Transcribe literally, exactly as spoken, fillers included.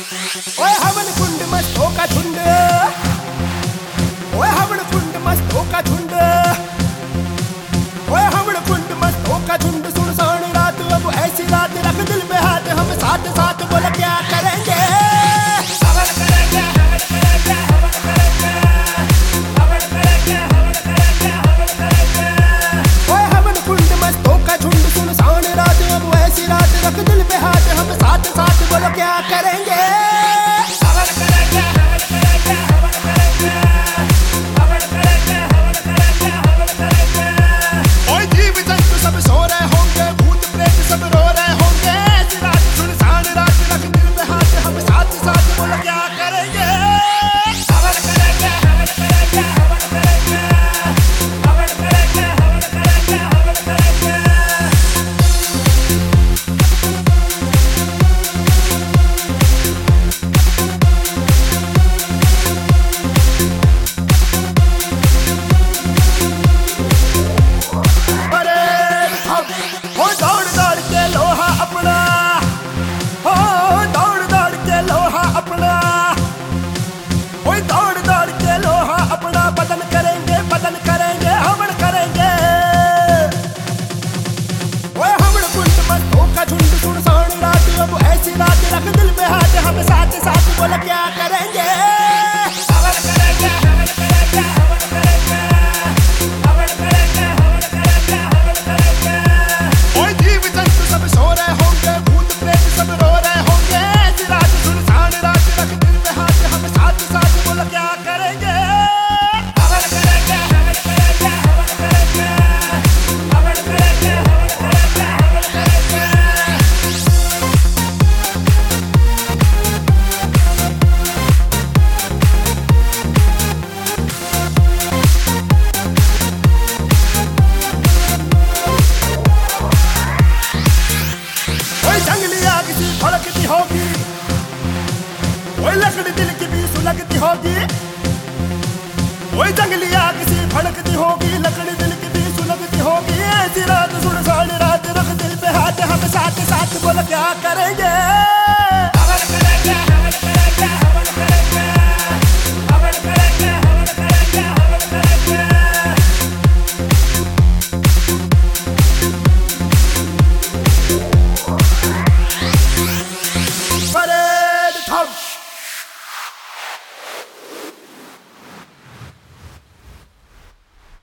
ओए हवन कुंड मस्तों का झुंड, ओए हवन कुंड मस्तों का झुंड, ओए हवन कुंड मस्तों का झुंड। सुनसान रात अब ऐसी रात, रख दिल पे हाथ हम साथ साथ, बोल क्या करेंगे। हवन करेंगे, हवन करेंगे, हवन करेंगे, हवन करेंगे, हवन करेंगे, हवन करेंगे। ओए हवन कुंड मस्तों का झुंड, सुनसान रात अब ऐसी रात, रख दिल पे हाथ हम साथ साथ, बोल क्या करेंगे। रख दिल पे हाथ हम साथ साथ, बोल क्या करेंगे। हवन करेंगे, हवन करेंगे, हवन करेंगे, हवन करेंगे, हवन करेंगे, हवन करेंगे। ओए जीव जंतु सब सो रहे होंगे, भूत प्रेत सब रो रहे होंगे, ऐसी रात सुनसान रात, रख दिल पे हाथ हम साथ साथ, बोल क्या करेंगे। हवन करेंगे, हवन करेंगे, हवन करेंगे, हवन करेंगे, हवन करेंगे, हवन करेंगे। जंगली आग सी भड़कती होगी, ओए लकड़ी दिल की भी सुलगती होगी, ओए जंगली आग सी भड़कती होगी, लकड़ी दिल की भी सुलगती होगी, ऐसी रात सुनसान रात, रख दिल पे हाथ हम साथ साथ, बोल क्या करेंगे।